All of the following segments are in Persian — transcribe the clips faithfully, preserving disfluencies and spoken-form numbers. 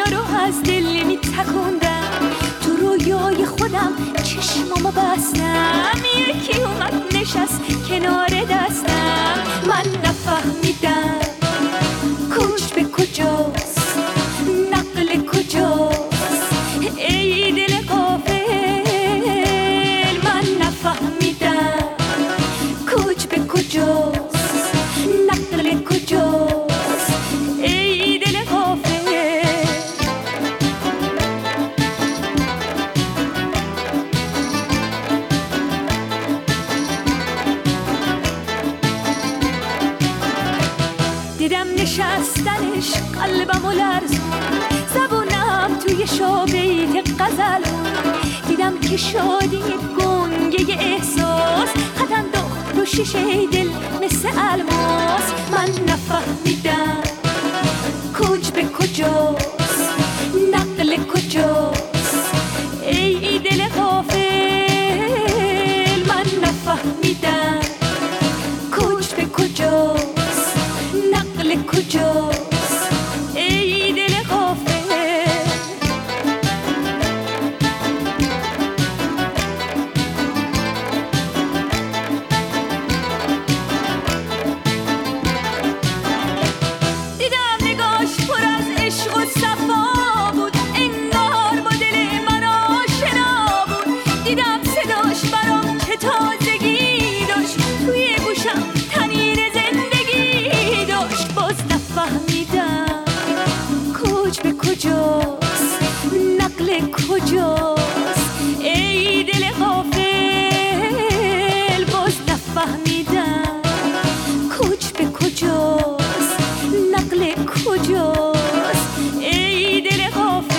دنیا رو از دل می تکوندم، تو رویای خودم چشمامو بستم، یکی اومد نشست کنار دستم، من نفهمیدم کوچ به کجاست، نقل کجاست، ای دل غافل، من نفهمیدم کوچ به کجاست، نقل کجاست، ای دل غافل. دیدم نشستنش قلبم و لرزون، زبونم توی شابیت غزل، دیدم که شادی گنگه احساس خط انداخت رو شیشه دل مثل الماس، من نفهمیدم کوچ به کجاست، نقل کجاست، ای دل غافل، من نفهمیدم کوچ به کجاست، نقل کجاست، ای دل غافل. دیدم نگاش پر از عشق و صفا بود، انگار با دل من آشنا بود، دیدم صداش برام چه تازگی داشت، توی گوشم تنین زندگی داشت، باز نفهمیدم کوچ به کجاست، نقل کجاست، ای دل غافل، باز نفهمیدم کوچ به کجاست، نقل کجاست، ای دل غافل.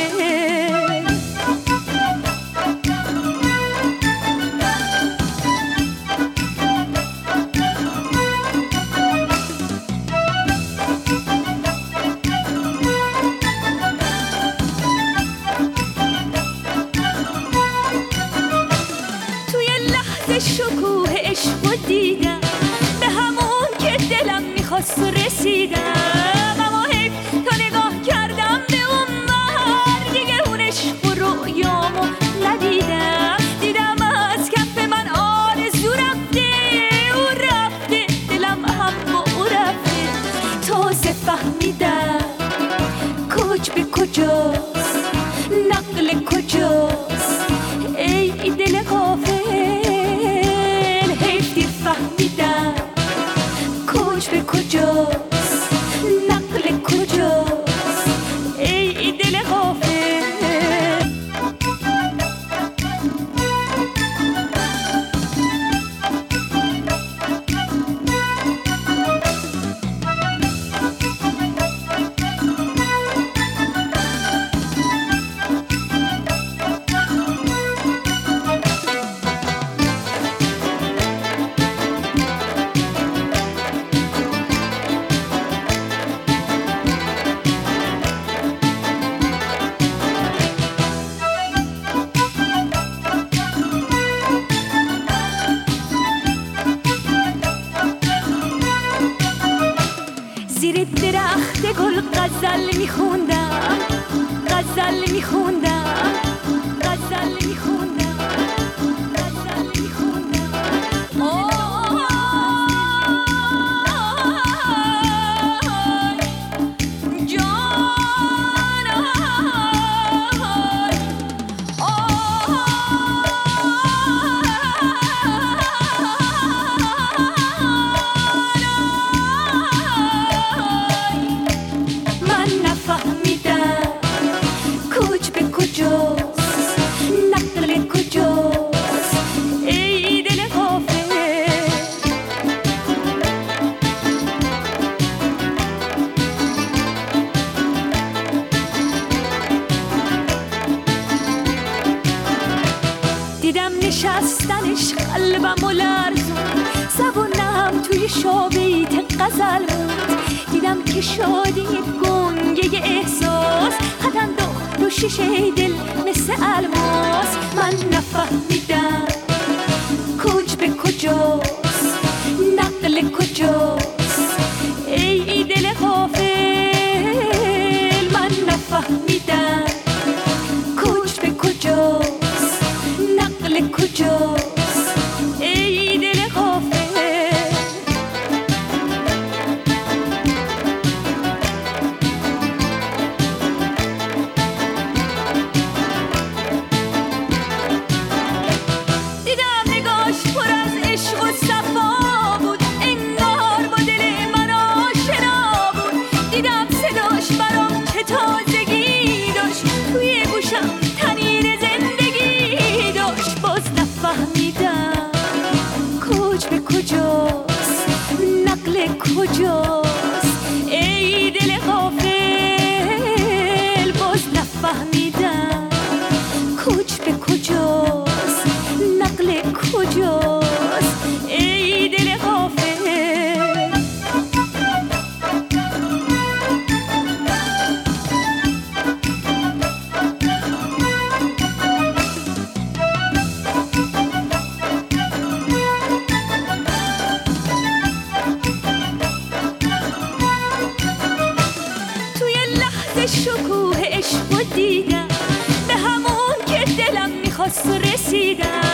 شکوه عشق و دیدم، به همون که دلم میخواست رسیدم، اما حیف تا نگاه کردم به اون بر، دیگه اون عشق و رویامو ندیدم، دیدم از کف من آرزو رفته، او رفته دلم هم با او رفته، تازه فهمیدم کوچ به کجاست، نقل کجاست، ای دل غافل، فهمیدم کوچ به کجاست، نقل کجاست، ای دل غافل. زیر درخت گل غزل میخوندم، غزل میخوندم، غزل میخوندم، غزل میخوندم، آه جان، من نفهمیدم کوچ به کجاست، نقل کجاست، ای دل غافل. دیدم نشستنش قلبم و لرزون، زبونم توی شابیت غزل بود، دیدم که شادی گنگه احساس خط انداخت رو شیشه دل مثل الماس، من نفهمیدم کوچ به کجاست، نقل کجاست، ای دل غافل، من نفهمیدم میخواست رسیدم